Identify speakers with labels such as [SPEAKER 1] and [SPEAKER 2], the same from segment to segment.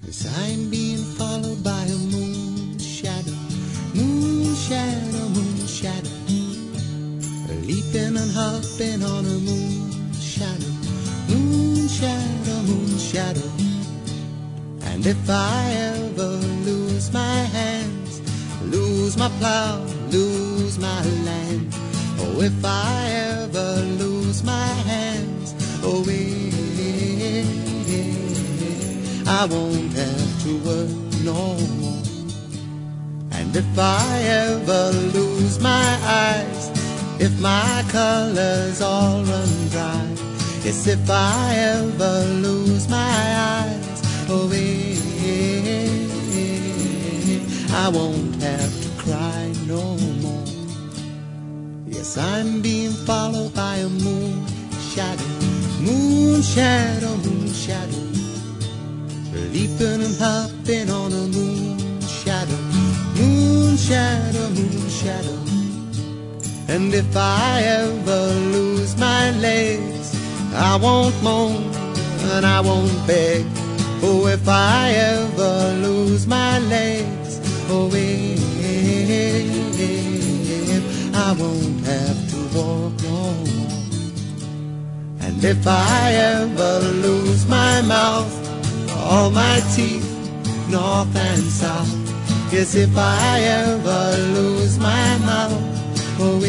[SPEAKER 1] 'Cause I'm being followed by a moon shadow, moon shadow, moon shadow, leaping and hopping on a moon shadow, moon shadow, moon shadow. And if I ever lose my hands, lose my plow, lose my land, oh, if I ever lose my hands, oh, I won't have to work no more. And if I ever lose my eyes, if my colors all run dry, yes, if I ever lose my eyes, oh, I won't have to cry no more. Yes, I'm being followed by a moon shadow, moon shadow, moon shadow, leaping and hopping on a moon shadow, moon shadow, moon shadow. And if I ever lose my legs, I won't moan and I won't beg. Oh, if I ever lose my legs, oh, I won't have to walk no more. And if I ever lose my mouth, all my teeth, north and south, yes, if I ever lose my mouth, oh,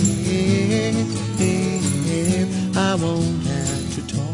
[SPEAKER 1] I won't have to talk.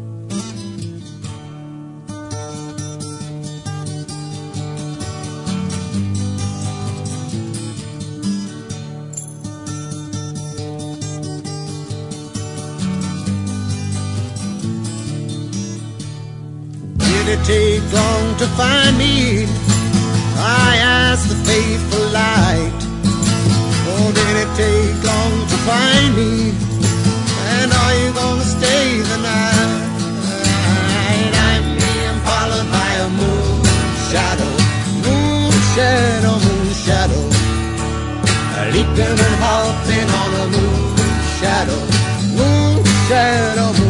[SPEAKER 1] Did it take long to find me? I asked the faithful light. Oh, did it take long to find me? And are you gonna stay the night? I'm being followed by a moon shadow, moon shadow, moon shadow, leaping and hopping on a moon shadow, moon shadow,